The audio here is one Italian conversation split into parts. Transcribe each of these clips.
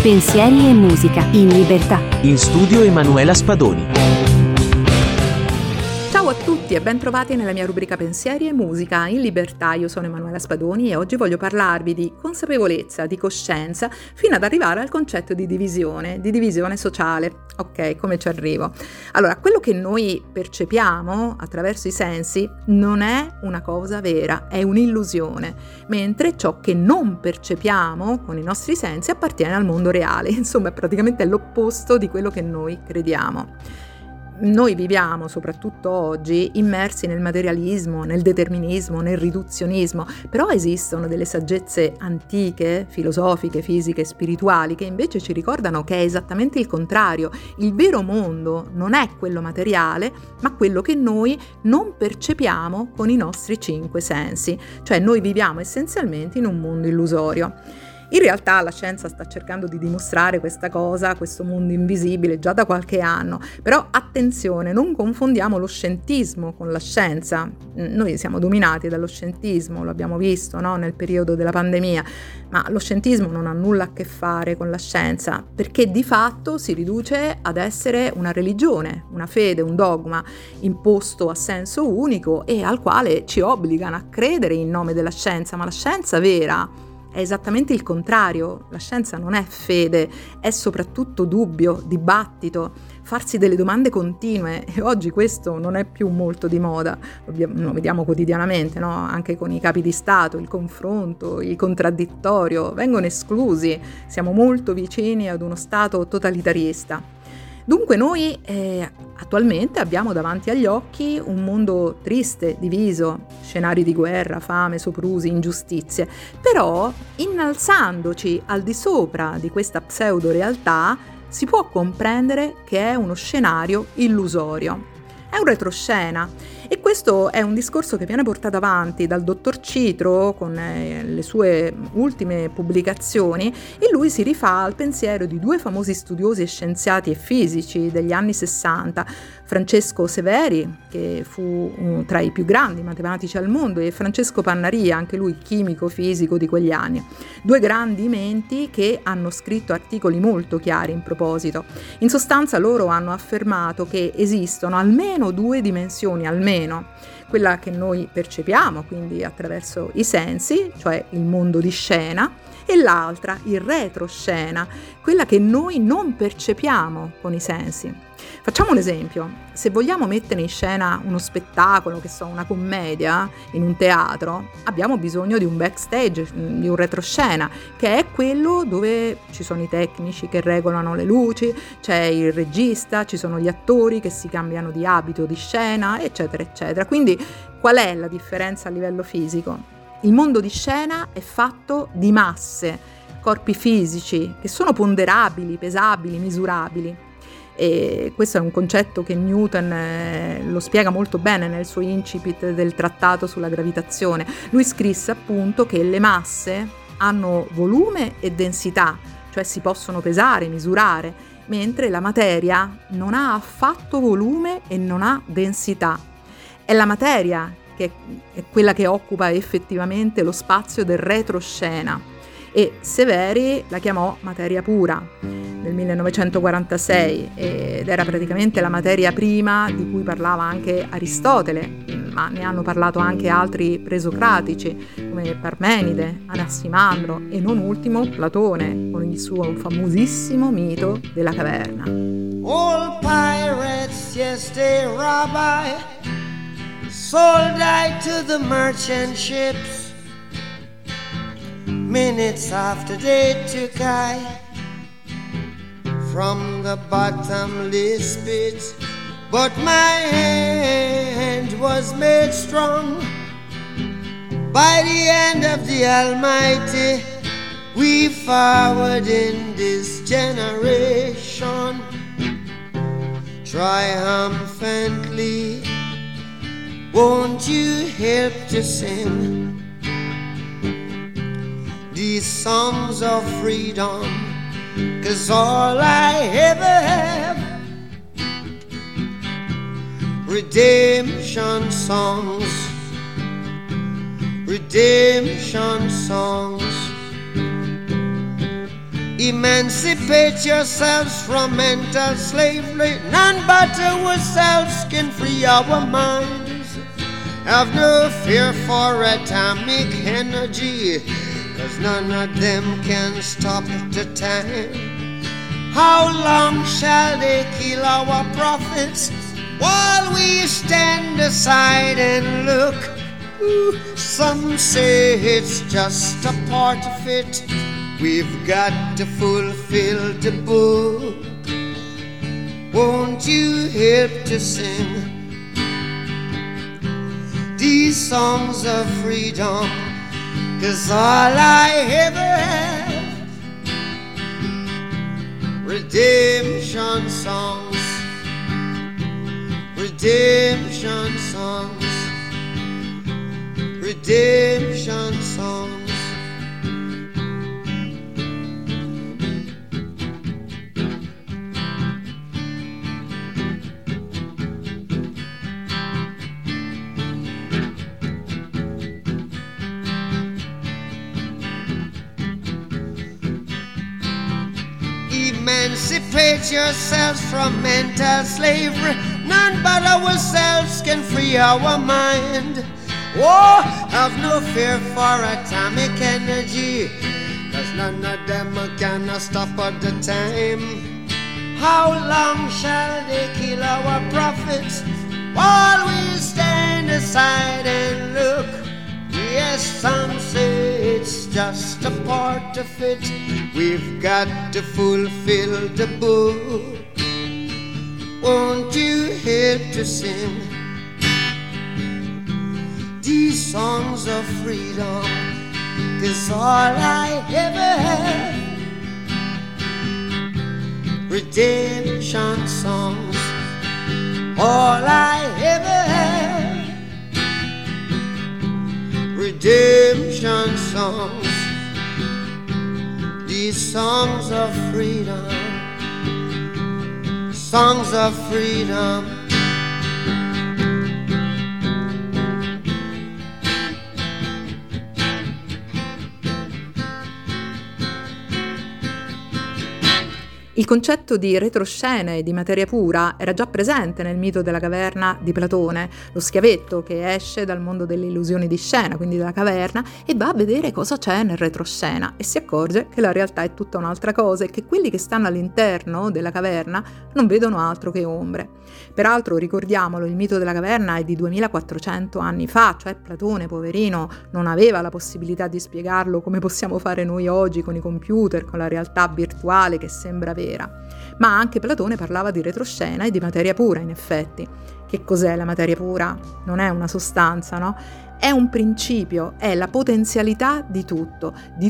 Pensieri e musica in libertà. In studio Emanuela Spadoni. Ciao a tutti e ben trovati nella mia rubrica Pensieri e musica in libertà. Io sono Emanuela Spadoni e oggi voglio parlarvi di consapevolezza, di coscienza, fino ad arrivare al concetto di divisione sociale. Ok, come ci arrivo? Allora, quello che noi percepiamo attraverso i sensi non è una cosa vera, è un'illusione, mentre ciò che non percepiamo con i nostri sensi appartiene al mondo reale, insomma, praticamente è l'opposto di quello che noi crediamo. Noi viviamo, soprattutto oggi, immersi nel materialismo, nel determinismo, nel riduzionismo, però esistono delle saggezze antiche, filosofiche, fisiche, spirituali, che invece ci ricordano che è esattamente il contrario. Il vero mondo non è quello materiale, ma quello che noi non percepiamo con i nostri 5 sensi, cioè noi viviamo essenzialmente in un mondo illusorio. In realtà la scienza sta cercando di dimostrare questa cosa, questo mondo invisibile, già da qualche anno, però attenzione, non confondiamo lo scientismo con la scienza. Noi siamo dominati dallo scientismo, lo abbiamo visto, no? Nel periodo della pandemia, ma lo scientismo non ha nulla a che fare con la scienza, perché di fatto si riduce ad essere una religione, una fede, un dogma imposto a senso unico e al quale ci obbligano a credere in nome della scienza, ma la scienza vera è esattamente il contrario. La scienza non è fede, è soprattutto dubbio, dibattito, farsi delle domande continue, e oggi questo non è più molto di moda, lo vediamo quotidianamente, no? Anche con i capi di Stato, il confronto, il contraddittorio vengono esclusi, siamo molto vicini ad uno Stato totalitarista. Dunque noi attualmente abbiamo davanti agli occhi un mondo triste, diviso, scenari di guerra, fame, soprusi, ingiustizie, però innalzandoci al di sopra di questa pseudo-realtà si può comprendere che è uno scenario illusorio. È un retroscena e questo è un discorso che viene portato avanti dal dottor Citro con le sue ultime pubblicazioni, e lui si rifà al pensiero di 2 famosi studiosi e scienziati e fisici degli anni 60, Francesco Severi, che fu tra i più grandi matematici al mondo, e Francesco Pannaria, anche lui chimico fisico di quegli anni. 2 grandi menti che hanno scritto articoli molto chiari in proposito. In sostanza loro hanno affermato che esistono almeno 2 dimensioni, quella che noi percepiamo, quindi attraverso i sensi, cioè il mondo di scena, e l'altra, il retroscena, quella che noi non percepiamo con i sensi. Facciamo un esempio: se vogliamo mettere in scena uno spettacolo, che so, una commedia in un teatro, abbiamo bisogno di un backstage, di un retroscena, che è quello dove ci sono i tecnici che regolano le luci, c'è il regista, ci sono gli attori che si cambiano di abito, di scena, eccetera, eccetera. Quindi qual è la differenza a livello fisico? Il mondo di scena è fatto di masse, corpi fisici che sono ponderabili, pesabili, misurabili. E questo è un concetto che Newton lo spiega molto bene nel suo incipit del trattato sulla gravitazione. Lui scrisse appunto che le masse hanno volume e densità, cioè si possono pesare, misurare, mentre la materia non ha affatto volume e non ha densità. È la materia che è quella che occupa effettivamente lo spazio del retroscena, e Severi la chiamò materia pura nel 1946 ed era praticamente la materia prima di cui parlava anche Aristotele, ma ne hanno parlato anche altri presocratici come Parmenide, Anassimandro e non ultimo Platone con il suo famosissimo mito della caverna. All pirates, yes they rabbi, sold I to the merchant ships. Minutes after they took I from the bottomless pit, but my hand was made strong by the hand of the Almighty. We forward in this generation triumphantly. Won't you help to sing these songs of freedom? 'Cause all I ever have, redemption songs, redemption songs. Emancipate yourselves from mental slavery. None but ourselves can free our minds. Have no fear for atomic energy, 'cause none of them can stop the time. How long shall they kill our prophets while we stand aside and look? Some say it's just a part of it. We've got to fulfill the book. Won't you help to sing these songs of freedom? 'Cause all I ever have, redemption songs, redemption songs, redemption songs. Emancipate yourselves from mental slavery. None but ourselves can free our mind. Oh, have no fear for atomic energy, 'cause none of them can stop at the time. How long shall they kill our prophets while we stand aside and look? Yes, some say it's just a part of it. We've got to fulfill the book. Won't you help to sing these songs of freedom? 'Cause all I ever have, redemption songs. All I ever have, redemption songs. These songs of freedom, songs of freedom. Il concetto di retroscene e di materia pura era già presente nel mito della caverna di Platone, lo schiavetto che esce dal mondo delle illusioni di scena, quindi dalla caverna, e va a vedere cosa c'è nel retroscena e si accorge che la realtà è tutta un'altra cosa e che quelli che stanno all'interno della caverna non vedono altro che ombre. Peraltro, ricordiamolo, il mito della caverna è di 2400 anni fa, cioè Platone, poverino, non aveva la possibilità di spiegarlo come possiamo fare noi oggi con i computer, con la realtà virtuale che sembra vera. Ma anche Platone parlava di retroscena e di materia pura, in effetti. Che cos'è la materia pura? Non è una sostanza, no? È un principio, è la potenzialità di tutto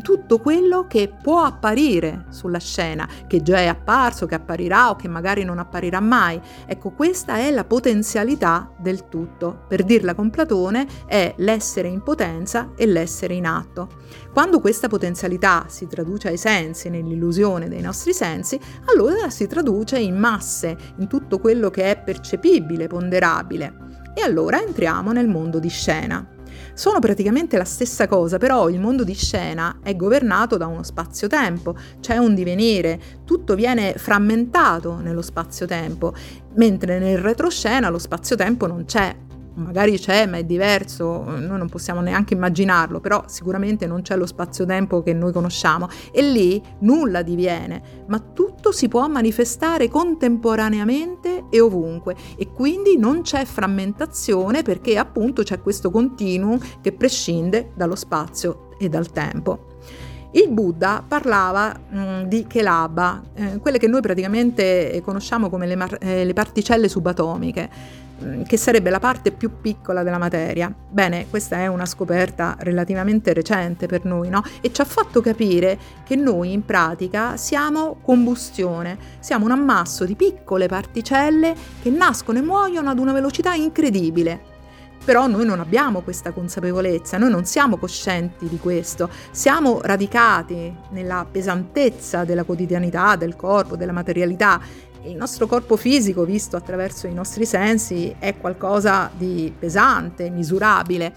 quello che può apparire sulla scena, che già è apparso, che apparirà o che magari non apparirà mai. Ecco, questa è la potenzialità del tutto. Per dirla con Platone, è l'essere in potenza e l'essere in atto. Quando questa potenzialità si traduce ai sensi, nell'illusione dei nostri sensi, allora si traduce in masse, in tutto quello che è percepibile, ponderabile. E allora entriamo nel mondo di scena. Sono praticamente la stessa cosa, però il mondo di scena è governato da uno spazio-tempo, c'è un divenire, tutto viene frammentato nello spazio-tempo, mentre nel retroscena lo spazio-tempo non c'è. Magari c'è, ma è diverso, noi non possiamo neanche immaginarlo, però sicuramente non c'è lo spazio-tempo che noi conosciamo e lì nulla diviene, ma tutto si può manifestare contemporaneamente e ovunque e quindi non c'è frammentazione perché appunto c'è questo continuum che prescinde dallo spazio e dal tempo. Il Buddha parlava di Kelabha, quelle che noi praticamente conosciamo come le particelle subatomiche, che sarebbe la parte più piccola della materia. Bene, questa è una scoperta relativamente recente per noi, no? E ci ha fatto capire che noi in pratica siamo combustione, siamo un ammasso di piccole particelle che nascono e muoiono ad una velocità incredibile. Però noi non abbiamo questa consapevolezza, noi non siamo coscienti di questo, siamo radicati nella pesantezza della quotidianità, del corpo, della materialità. Il nostro corpo fisico, visto attraverso i nostri sensi, è qualcosa di pesante, misurabile,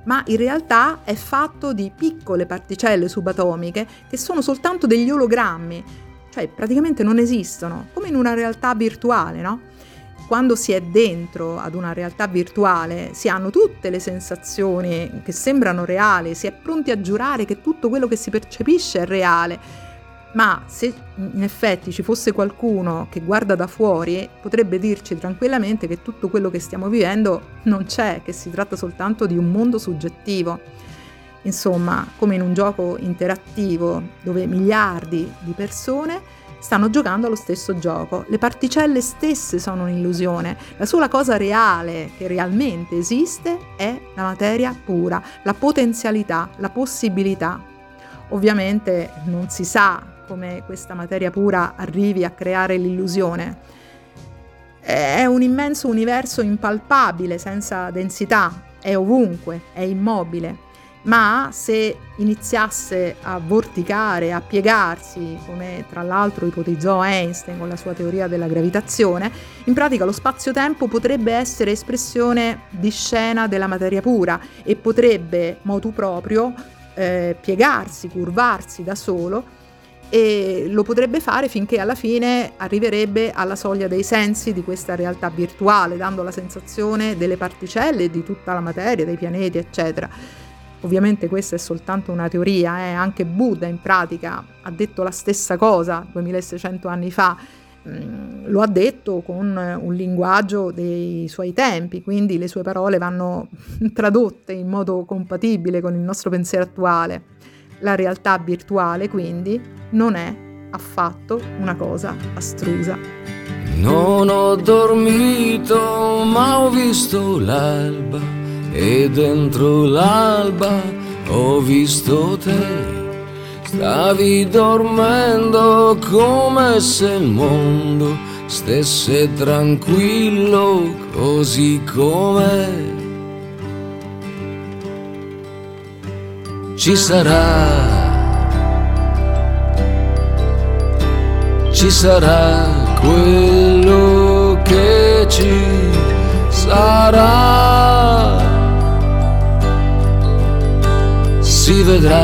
ma in realtà è fatto di piccole particelle subatomiche che sono soltanto degli ologrammi, cioè praticamente non esistono, come in una realtà virtuale, no? Quando si è dentro ad una realtà virtuale si hanno tutte le sensazioni che sembrano reali, si è pronti a giurare che tutto quello che si percepisce è reale. Ma se in effetti ci fosse qualcuno che guarda da fuori, potrebbe dirci tranquillamente che tutto quello che stiamo vivendo non c'è, che si tratta soltanto di un mondo soggettivo. Insomma, come in un gioco interattivo dove miliardi di persone stanno giocando allo stesso gioco. Le particelle stesse sono un'illusione. La sola cosa reale che realmente esiste è la materia pura, la potenzialità, la possibilità. Ovviamente non si sa come questa materia pura arrivi a creare l'illusione. È un immenso universo impalpabile, senza densità, è ovunque, è immobile, ma se iniziasse a vorticare, a piegarsi, come tra l'altro ipotizzò Einstein con la sua teoria della gravitazione, in pratica lo spazio-tempo potrebbe essere espressione di scena della materia pura e potrebbe, motu proprio, piegarsi, curvarsi da solo, e lo potrebbe fare finché alla fine arriverebbe alla soglia dei sensi di questa realtà virtuale, dando la sensazione delle particelle, di tutta la materia, dei pianeti, eccetera. Ovviamente questa è soltanto una teoria, anche Buddha in pratica ha detto la stessa cosa 2600 anni fa, lo ha detto con un linguaggio dei suoi tempi, quindi le sue parole vanno tradotte in modo compatibile con il nostro pensiero attuale. La realtà virtuale, quindi, non è affatto una cosa astrusa. Non ho dormito, ma ho visto l'alba e dentro l'alba ho visto te. Stavi dormendo come se il mondo stesse tranquillo così com'è. Ci sarà quello che ci sarà, si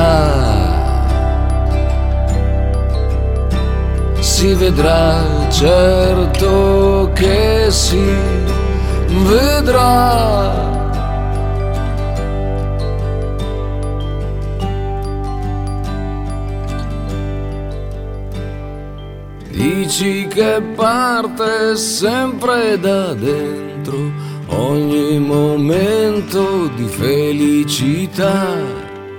vedrà, certo che si vedrà. Dici che parte sempre da dentro ogni momento di felicità.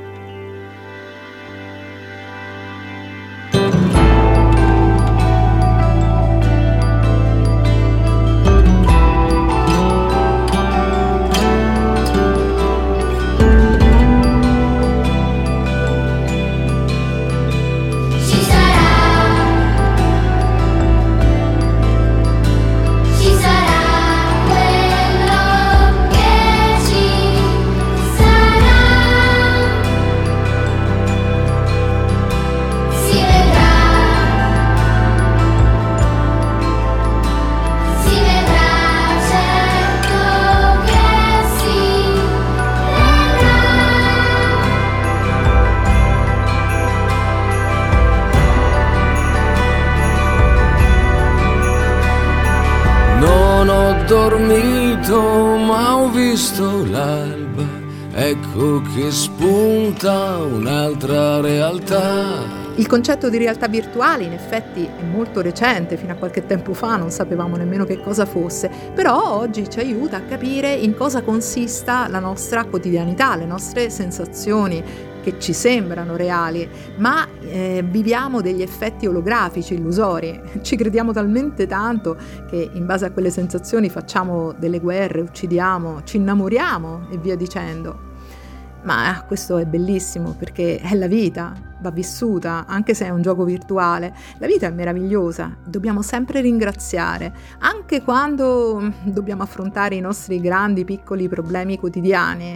Dormito, ma ho visto l'alba, ecco che spunta un'altra realtà. Il concetto di realtà virtuale in effetti è molto recente, fino a qualche tempo fa non sapevamo nemmeno che cosa fosse, però oggi ci aiuta a capire in cosa consista la nostra quotidianità, le nostre sensazioni che ci sembrano reali, ma viviamo degli effetti olografici, illusori. Ci crediamo talmente tanto che in base a quelle sensazioni facciamo delle guerre, uccidiamo, ci innamoriamo e via dicendo. Ma questo è bellissimo perché è la vita, va vissuta, anche se è un gioco virtuale. La vita è meravigliosa, dobbiamo sempre ringraziare, anche quando dobbiamo affrontare i nostri grandi piccoli problemi quotidiani.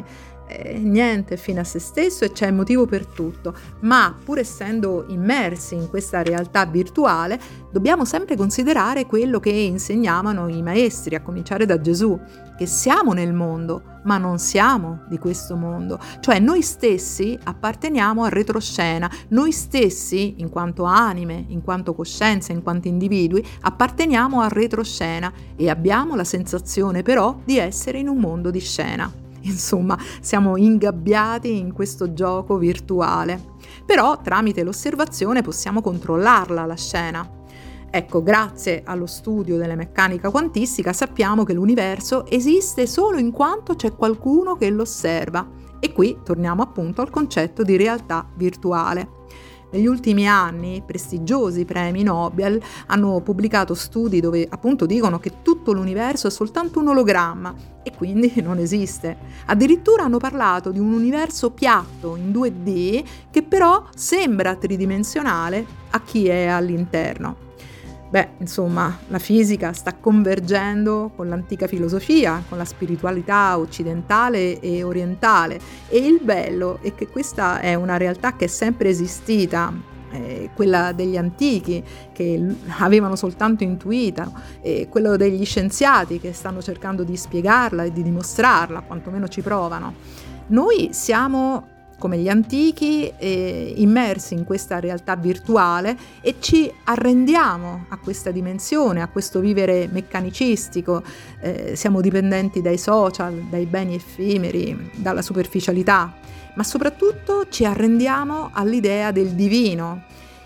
niente è fine a se stesso e c'è motivo per tutto, ma pur essendo immersi in questa realtà virtuale dobbiamo sempre considerare quello che insegnavano i maestri, a cominciare da Gesù, che siamo nel mondo, ma non siamo di questo mondo. Cioè noi stessi apparteniamo al retroscena, noi stessi, in quanto anime, in quanto coscienza, in quanto individui, apparteniamo al retroscena e abbiamo la sensazione però di essere in un mondo di scena. Insomma, siamo ingabbiati in questo gioco virtuale. Però tramite l'osservazione possiamo controllarla la scena. Ecco, grazie allo studio della meccanica quantistica sappiamo che l'universo esiste solo in quanto c'è qualcuno che lo osserva. E qui torniamo appunto al concetto di realtà virtuale. Negli ultimi anni prestigiosi premi Nobel hanno pubblicato studi dove appunto dicono che tutto l'universo è soltanto un ologramma e quindi non esiste. Addirittura hanno parlato di un universo piatto in 2D che però sembra tridimensionale a chi è all'interno. Beh, insomma, la fisica sta convergendo con l'antica filosofia, con la spiritualità occidentale e orientale, e il bello è che questa è una realtà che è sempre esistita, quella degli antichi che avevano soltanto intuita, quello degli scienziati che stanno cercando di spiegarla e di dimostrarla, quantomeno ci provano. Noi siamo come gli antichi, immersi in questa realtà virtuale e ci arrendiamo a questa dimensione, a questo vivere meccanicistico, siamo dipendenti dai social, dai beni effimeri, dalla superficialità, ma soprattutto ci arrendiamo all'idea del divino.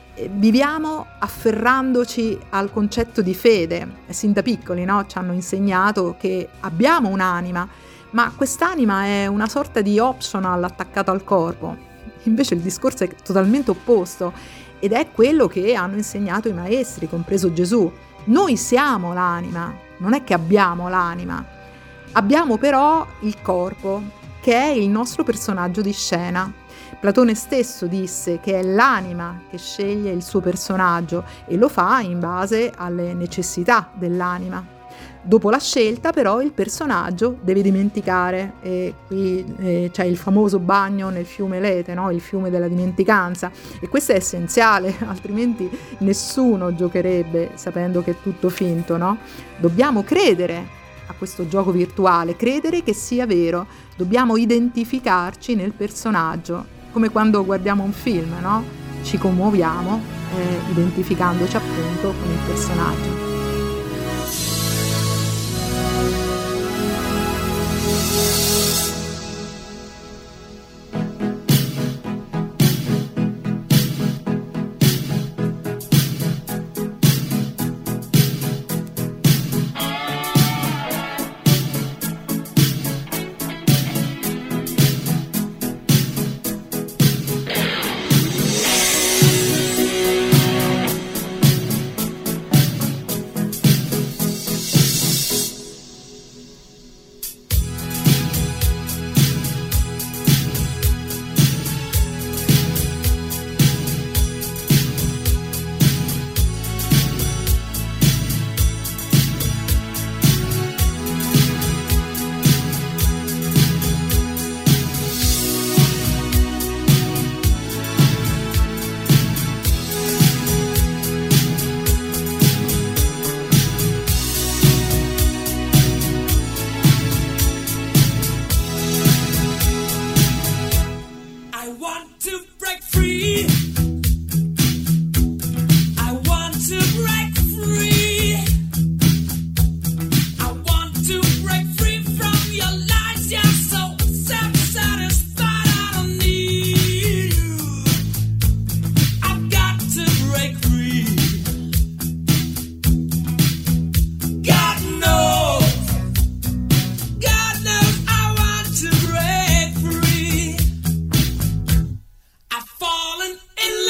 Viviamo afferrandoci al concetto di fede. Sin da piccoli, no? Ci hanno insegnato che abbiamo un'anima, ma quest'anima è una sorta di optional attaccato al corpo. Invece il discorso è totalmente opposto ed è quello che hanno insegnato i maestri, compreso Gesù. Noi siamo l'anima, non è che abbiamo l'anima. Abbiamo però il corpo, che è il nostro personaggio di scena. Platone stesso disse che è l'anima che sceglie il suo personaggio e lo fa in base alle necessità dell'anima. Dopo la scelta però il personaggio deve dimenticare, e qui c'è il famoso bagno nel fiume Lete, no? Il fiume della dimenticanza, e questo è essenziale, altrimenti nessuno giocherebbe sapendo che è tutto finto, no? Dobbiamo credere a questo gioco virtuale, credere che sia vero, dobbiamo identificarci nel personaggio, come quando guardiamo un film, no? Ci commuoviamo identificandoci appunto con il personaggio. Fallen in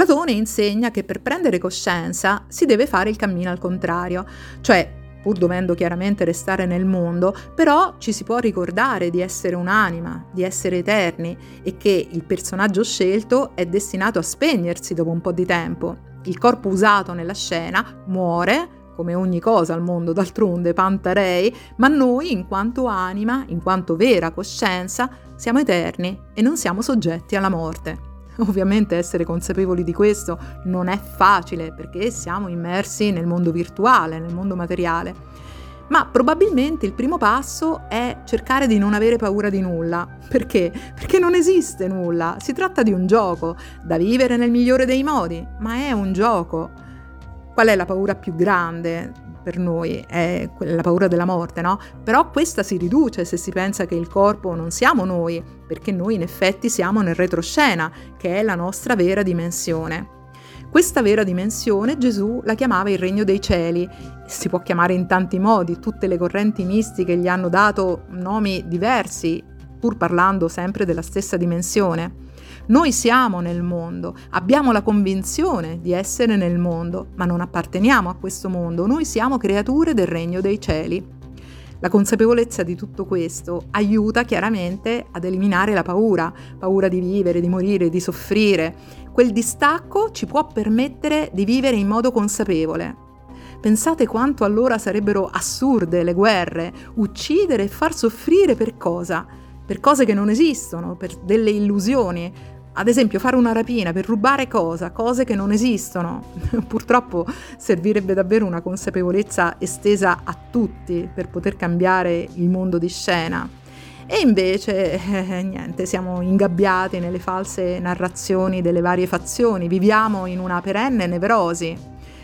Platone insegna che per prendere coscienza si deve fare il cammino al contrario, cioè pur dovendo chiaramente restare nel mondo, però ci si può ricordare di essere un'anima, di essere eterni e che il personaggio scelto è destinato a spegnersi dopo un po' di tempo. Il corpo usato nella scena muore, come ogni cosa al mondo d'altronde, pantarei, ma noi in quanto anima, in quanto vera coscienza, siamo eterni e non siamo soggetti alla morte. Ovviamente essere consapevoli di questo non è facile perché siamo immersi nel mondo virtuale, nel mondo materiale, ma probabilmente il primo passo è cercare di non avere paura di nulla. Perché? Perché non esiste nulla, si tratta di un gioco, da vivere nel migliore dei modi, ma è un gioco. Qual è la paura più grande per noi? È la paura della morte, no? Però questa si riduce se si pensa che il corpo non siamo noi, perché noi in effetti siamo nel retroscena, che è la nostra vera dimensione. Questa vera dimensione Gesù la chiamava il regno dei cieli. Si può chiamare in tanti modi, tutte le correnti mistiche gli hanno dato nomi diversi, pur parlando sempre della stessa dimensione. Noi siamo nel mondo, abbiamo la convinzione di essere nel mondo, ma non apparteniamo a questo mondo, noi siamo creature del regno dei cieli. La consapevolezza di tutto questo aiuta chiaramente ad eliminare la paura di vivere, di morire, di soffrire. Quel distacco ci può permettere di vivere in modo consapevole. Pensate quanto allora sarebbero assurde le guerre, uccidere e far soffrire per cosa? Per cose che non esistono, per delle illusioni. Ad esempio fare una rapina per rubare cosa? Cose che non esistono. Purtroppo servirebbe davvero una consapevolezza estesa a tutti per poter cambiare il mondo di scena. E invece, niente, siamo ingabbiati nelle false narrazioni delle varie fazioni, viviamo in una perenne nevrosi.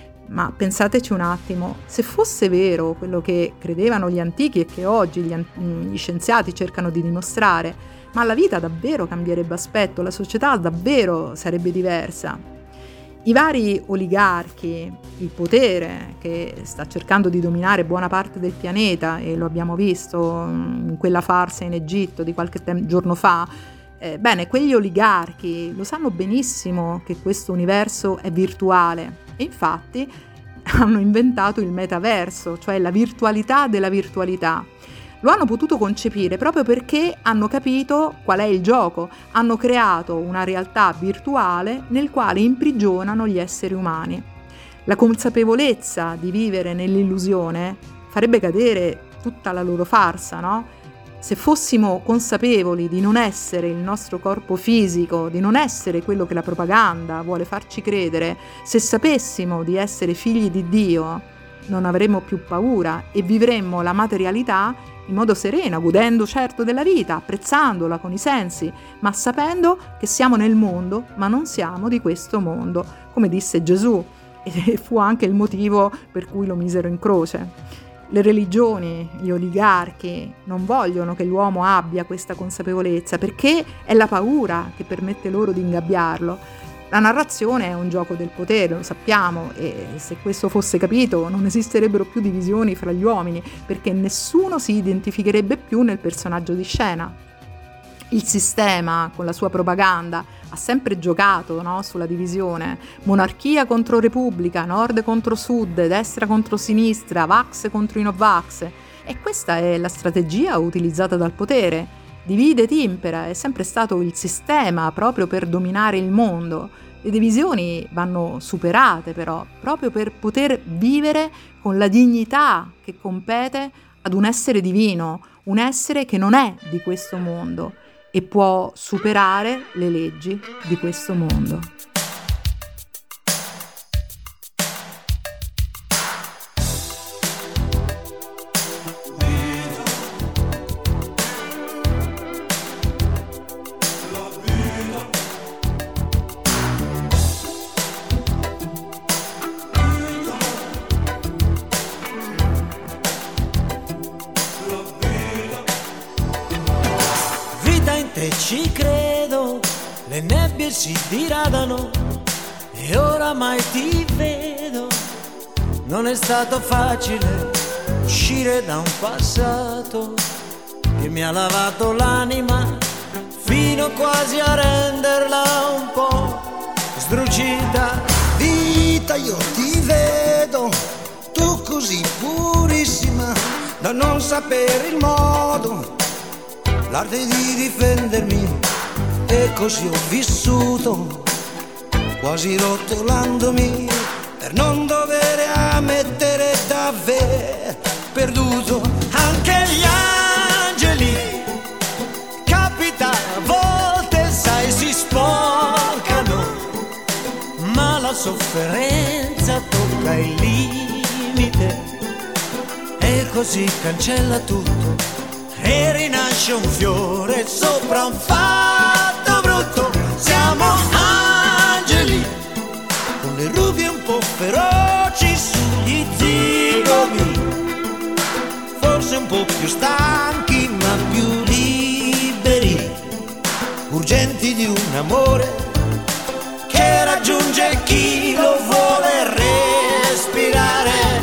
Ma pensateci un attimo, se fosse vero quello che credevano gli antichi e che oggi gli scienziati cercano di dimostrare, ma la vita davvero cambierebbe aspetto, la società davvero sarebbe diversa. I vari oligarchi, il potere che sta cercando di dominare buona parte del pianeta, e lo abbiamo visto in quella farsa in Egitto di qualche giorno fa, bene, quegli oligarchi lo sanno benissimo che questo universo è virtuale e infatti hanno inventato il metaverso, cioè la virtualità della virtualità. Lo hanno potuto concepire proprio perché hanno capito qual è il gioco, hanno creato una realtà virtuale nel quale imprigionano gli esseri umani. La consapevolezza di vivere nell'illusione farebbe cadere tutta la loro farsa, no? Se fossimo consapevoli di non essere il nostro corpo fisico, di non essere quello che la propaganda vuole farci credere, se sapessimo di essere figli di Dio, non avremmo più paura e vivremmo la materialità in modo sereno, godendo certo della vita, apprezzandola con i sensi, ma sapendo che siamo nel mondo, ma non siamo di questo mondo, come disse Gesù, e fu anche il motivo per cui lo misero in croce. Le religioni, gli oligarchi non vogliono che l'uomo abbia questa consapevolezza perché è la paura che permette loro di ingabbiarlo. La narrazione è un gioco del potere, lo sappiamo, e se questo fosse capito non esisterebbero più divisioni fra gli uomini perché nessuno si identificherebbe più nel personaggio di scena. Il sistema, con la sua propaganda, ha sempre giocato, no, sulla divisione. Monarchia contro repubblica, nord contro sud, destra contro sinistra, vax contro i no-vax. E questa è la strategia utilizzata dal potere. Divide et impera, è sempre stato il sistema proprio per dominare il mondo. Le divisioni vanno superate però, proprio per poter vivere con la dignità che compete ad un essere divino, un essere che non è di questo mondo e può superare le leggi di questo mondo. Ci credo, le nebbie si diradano e oramai ti vedo. Non è stato facile uscire da un passato che mi ha lavato l'anima fino quasi a renderla un po' sdrucita. Vita, io ti vedo, tu così purissima, da non sapere il modo, l'arte di difendermi, e così ho vissuto, quasi rotolandomi, per non dover ammettere d'aver perduto. Anche gli angeli, capita a volte, sai, si sporcano, ma la sofferenza tocca il limite e così cancella tutto e rinasce un fiore sopra un fatto brutto. Siamo angeli con le rubi un po' feroci sugli zigomi, forse un po' più stanchi ma più liberi, urgenti di un amore che raggiunge chi lo vuole respirare.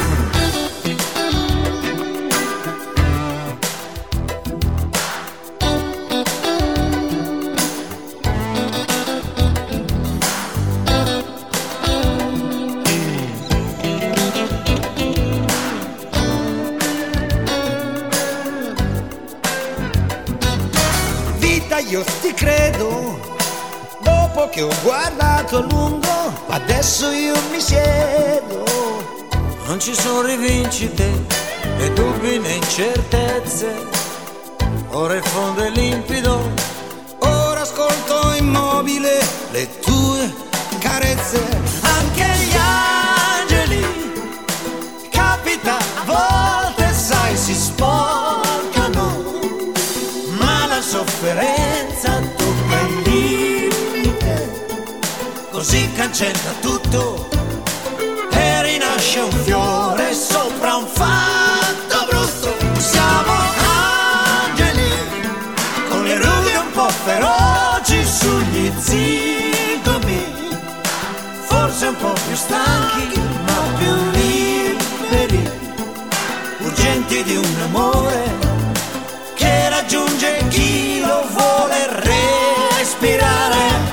Vita, io ti credo, dopo che ho guardato a lungo, adesso io mi siedo. Non ci sono rivincite, né dubbi né incertezze, ora il fondo è limpido, Ora ascolto immobile le tue carezze. anche gli angeli, capita a volte, sai, si sporcano, ma la sofferenza tocca il limite, così cancella tutto e rinasce un fiore sopra un fatto brutto. Siamo angeli con le rughe un po' feroci sugli zigomi, forse un po' più stanchi ma più liberi, urgenti di un amore che raggiunge chi lo vuole respirare.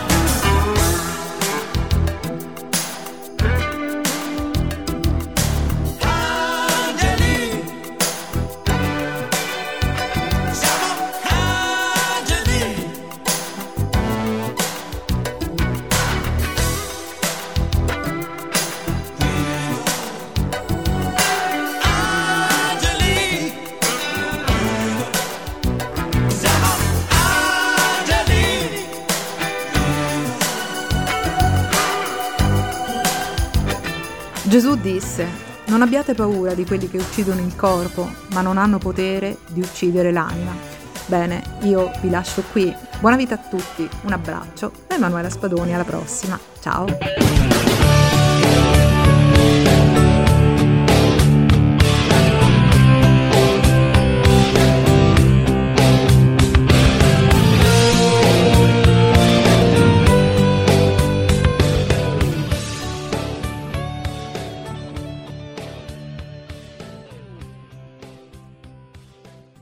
Angeli, siamo angeli. Angeli, siamo angeli. Gesù disse: non abbiate paura di quelli che uccidono il corpo, ma non hanno potere di uccidere l'anima. Bene, io vi lascio qui. Buona vita a tutti, un abbraccio da Emanuela Spadoni, alla prossima. Ciao!